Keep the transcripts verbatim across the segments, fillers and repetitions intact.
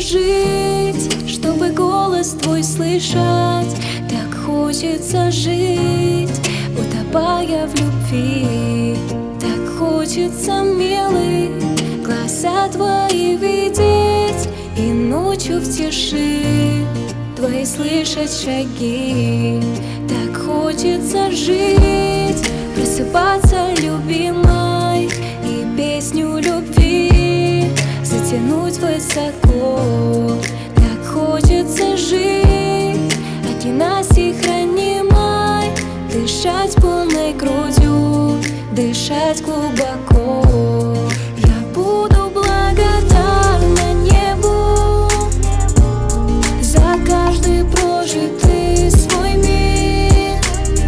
жить, чтобы голос твой слышать. Так хочется жить, утопая в любви. Так хочется, милый, глаза твои видеть и ночью в тиши твои слышать шаги. Так хочется жить, просыпаться любимой и песню любви затянуть высоко. Так хочется жить, от ненастья хранимой, дышать полной грудью, дышать глубоко. Я буду благодарна небу за каждый прожитый свой миг.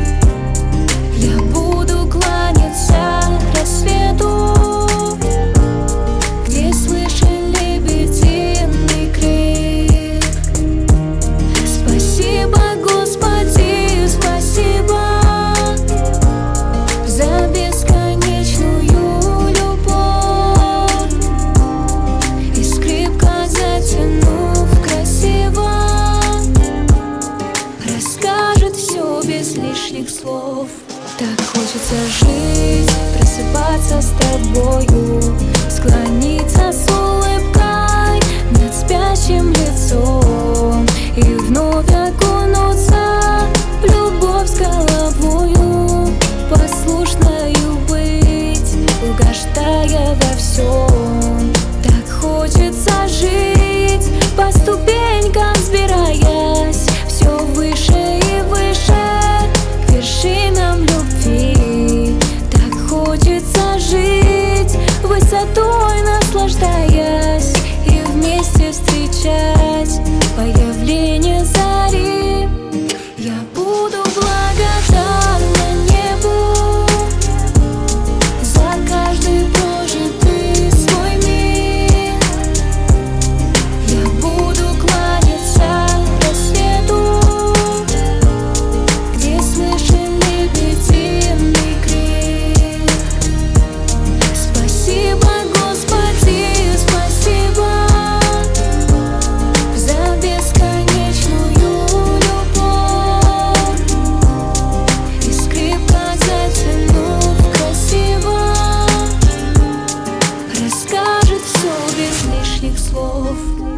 Я буду кланяться рассвету, где слышен лебединый крик. Спасибо, Господи, спасибо за бесконечную любовь. И скрипка, затянув красиво, расскажет все без лишних слов. Так хочется жить, просыпаться с тобою, склониться с улыбкой над спящим лицом и вновь окунуться в любовь с головою, послушною быть, угождая во всем. Так хочется жить, по ступенькам взбираясь все выше и выше к вершинам любви. Так хочется жить, высотой наслаждаясь и вместе встречать появление зари. Я буду благодарна небу за каждый прожитый свой миг. Я буду кланяться рассвету, где слышен лебединый крик. Спасибо, Господи, спасибо за бесконечную любовь. И скрипка, затянув красиво, расскажет все без лишних слов.